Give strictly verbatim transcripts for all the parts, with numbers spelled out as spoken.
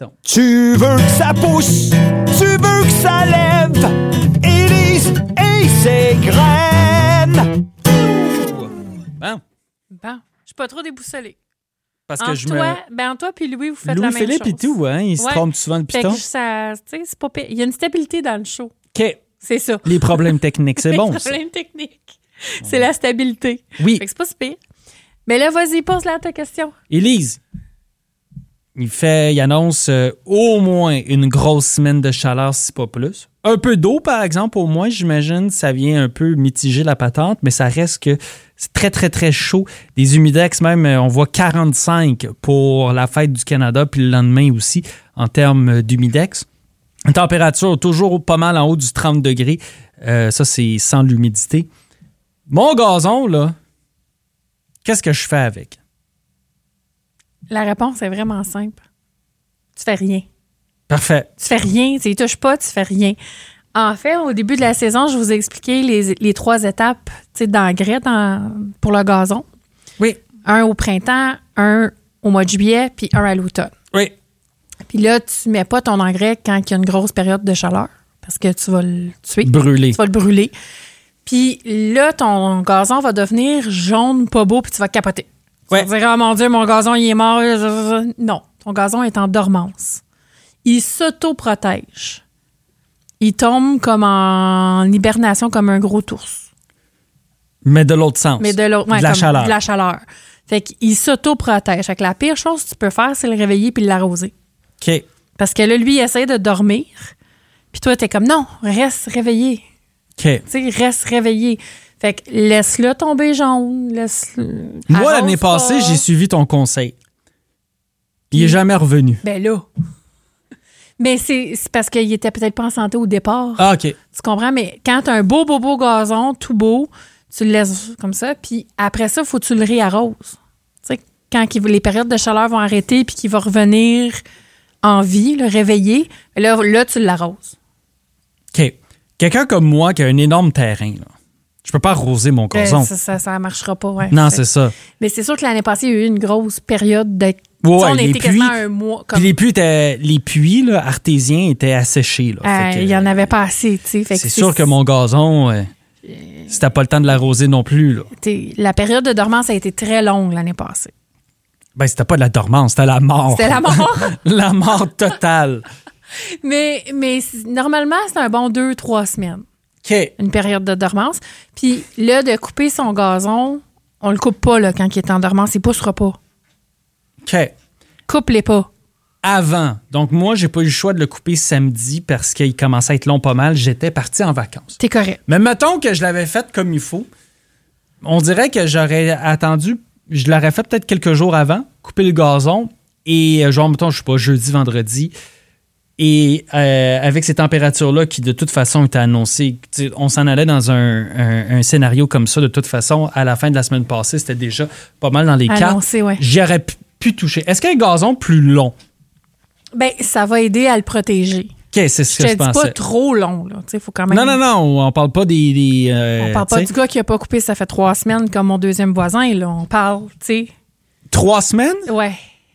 Donc. Tu veux que ça pousse, tu veux que ça lève, Élise et ses graines. Bon. Bon, je suis pas trop déboussolée. Parce que Entre je toi, me... ben, entre toi puis Louis, vous faites la même chose. Louis-Philippe et tout, hein, il se Ouais. trompe souvent de Fait piton. que ça, tu sais, c'est pas pire. Il y a une stabilité dans le show. OK. C'est ça. Les problèmes techniques, c'est bon, Les ça. problèmes techniques. C'est la stabilité. Oui. Fait que c'est pas si pire. Mais là, vas-y, pose-la ta question. Élise, il fait, il annonce euh, au moins une grosse semaine de chaleur, si pas plus. Un peu d'eau, par exemple, au moins, j'imagine, ça vient un peu mitiger la patente, mais ça reste que c'est très, très, très chaud. Des humidex, même, on voit quarante-cinq pour la fête du Canada, puis le lendemain aussi, en termes d'humidex. Une température toujours pas mal en haut du trente degrés. Euh, ça, c'est sans l'humidité. Mon gazon, là, qu'est-ce que je fais avec? La réponse est vraiment simple. Tu fais rien. Parfait. Tu fais rien. Tu y touches pas, tu fais rien. En fait, au début de la saison, je vous ai expliqué les, les trois étapes d'engrais dans, pour le gazon. Oui. Un au printemps, un au mois de juillet, puis un à l'automne. Oui. Puis là, tu mets pas ton engrais quand il y a une grosse période de chaleur parce que tu vas le tuer. Brûler. Tu vas le brûler. Puis là, ton gazon va devenir jaune, pas beau, puis tu vas capoter. Ouais. Tu vas dire, oh mon Dieu, mon gazon, il est mort. Non, ton gazon est en dormance. Il s'auto-protège. Il tombe comme en hibernation, comme un gros ours. Mais de l'autre sens. Mais de l'autre, ouais, de la comme chaleur. De la chaleur. Fait qu'il s'auto-protège. Fait que la pire chose que tu peux faire, c'est le réveiller puis l'arroser. OK. Parce que là, lui, il essaie de dormir. Puis toi, t'es comme, non, reste réveillé. OK. Tu sais, reste réveillé. Fait que laisse-le tomber jaune. Laisse-le. Moi, Arrose l'année pas. passée, j'ai suivi ton conseil. Il est jamais revenu. Ben là. Mais c'est, c'est parce qu'il était peut-être pas en santé au départ. Ah, OK. Tu comprends? Mais quand t'as un beau, beau, beau gazon, tout beau, tu le laisses comme ça. Puis après ça, il faut que tu le réarroses. Tu sais, quand il- les périodes de chaleur vont arrêter puis qu'il va revenir en vie, le réveiller, là, là tu l'arroses. OK. Quelqu'un comme moi qui a un énorme terrain, là, je peux pas arroser mon gazon. Euh, ça, ça, ça marchera pas, ouais. non, Fait- c'est ça. Mais c'est sûr que l'année passée, il y a eu une grosse période de. Ouais, Tu sais, on a les été puits- quasiment un mois. Comme, Puis les puits, étaient, les puits là, artésiens étaient asséchés. Là. euh, Fait que, il y en avait pas assez, tu sais. Fait C'est que sûr que mon gazon, euh, c'était pas le temps de l'arroser non plus. Là. t'sais, la période de dormance a été très longue l'année passée. Ben, c'était pas de la dormance, c'était la mort. C'était la mort. La mort totale. mais mais c'est- normalement, c'est un bon deux, trois semaines, OK. une période de dormance. Puis là, de couper son gazon, on le coupe pas là, quand il est en dormance. Il poussera pas. OK. Coupe-les pas. Avant. Donc, moi, j'ai pas eu le choix de le couper samedi parce qu'il commençait à être long pas mal. J'étais parti en vacances. T'es correct. Mais mettons que je l'avais fait comme il faut. On dirait que j'aurais attendu, je l'aurais fait peut-être quelques jours avant, couper le gazon et euh, genre, mettons, je sais pas, jeudi, vendredi. Et euh, avec ces températures-là qui, de toute façon, étaient annoncées, tu sais, on s'en allait dans un, un- un scénario comme ça, de toute façon, à la fin de la semaine passée, c'était déjà pas mal dans les cartes. Annoncé, ouais. J'y aurais pu, pu toucher. Est-ce qu'un gazon plus long? Ben, ça va aider à le protéger. OK, c'est ce Je que te je dis pensais. pas trop long, là. Tu sais, faut quand même. Non, non, non, on parle pas des... des, euh, On parle pas tu sais, du gars qui a pas coupé, ça fait trois semaines, comme mon deuxième voisin, là. On parle, tu sais. Trois semaines? Ouais.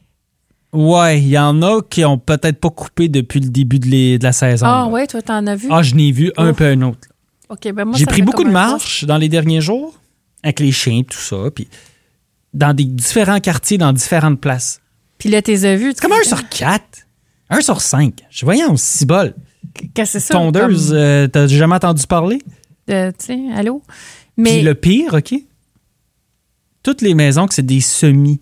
Ouais, il y en a qui ont peut-être pas coupé depuis le début de, les- de la saison. Ah, là. ouais, toi, t'en as vu? Ah, je n'ai vu un Ouf. peu un autre. OK, ben moi, J'ai ça pris fait beaucoup de comme un marches dans les derniers jours avec les chiens et tout ça, puis dans des différents quartiers, dans différentes places. mois. Puis là, t'es as vu. C'est comme un sur quatre, un sur cinq. Je voyais en cibole. Qu'est-ce que c'est ça? Tondeuse, comme, euh, t'as jamais entendu parler? euh, tu sais, allô? Puis Mais le pire, OK? Toutes les maisons que c'est des semis.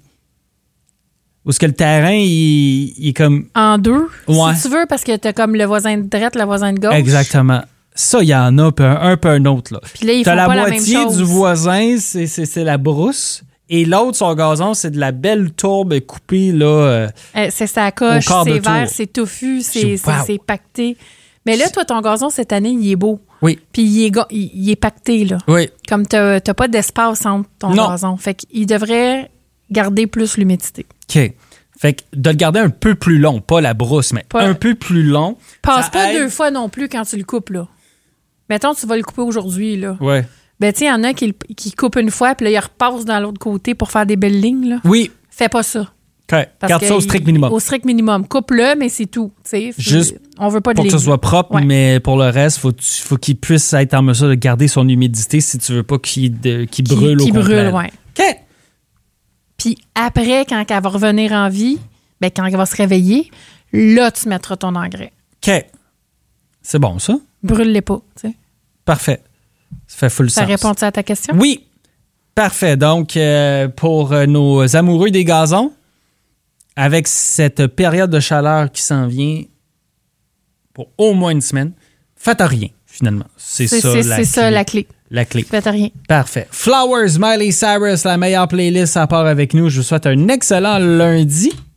Où est-ce que le terrain, il, il est comme... en deux, Ouais. si tu veux, parce que t'as comme le voisin de droite, le voisin de gauche. Exactement. Ça, il y en a, puis un, un peu un autre. Là. Puis là, ils T'as font la pas la même moitié chose. du voisin, c'est, c'est, c'est la brousse. Et l'autre, son gazon, c'est de la belle tourbe coupée, là. euh, Euh, c'est sa coche, Au quart de c'est vert, tour. c'est touffu, c'est, C'est- c'est, wow. c'est pacté. Mais là, toi, ton gazon, cette année, il est beau. Oui. Puis il est, ga- il, il est pacté, là. Oui. Comme t'as, t'as pas d'espace entre ton Non. gazon. Fait qu'il devrait garder plus l'humidité. OK. Fait que de le garder un peu plus long, pas la brousse, mais Pas- un peu plus long. Passe ça pas aide. deux fois non plus quand tu le coupes, là. Mettons, tu vas le couper aujourd'hui, là. Ouais. Ben, tu sais, il y en a qui, le- qui coupent une fois, puis là, ils repassent dans l'autre côté pour faire des belles lignes, là. Oui. Fais pas ça. OK. Parce Garde que ça au il- strict minimum. Au strict minimum. Coupe-le, mais c'est tout. tu sais. Juste on veut pas de Pour que ce légumes. soit propre, Ouais. mais pour le reste, faut, faut qu'il puisse être en mesure de garder son humidité si tu veux pas qu'il, de, qu'il Qui- brûle qui au complet. brûle, ouais. OK. Puis après, quand elle va revenir en vie, ben, quand elle va se réveiller, là, tu mettras ton engrais. OK. C'est bon, ça? Brûle-les pas. tu sais. Parfait. Ça fait full Ça sens. répond à ta question? Oui. Parfait. Donc, euh, pour euh, nos amoureux des gazons, avec cette période de chaleur qui s'en vient pour au moins une semaine, faites rien, finalement. C'est, C'est, ça, c'est, la, c'est clé. ça la clé. la clé. Faites rien. Parfait. Flowers, Miley Cyrus, la meilleure playlist à part avec nous. Je vous souhaite un excellent lundi.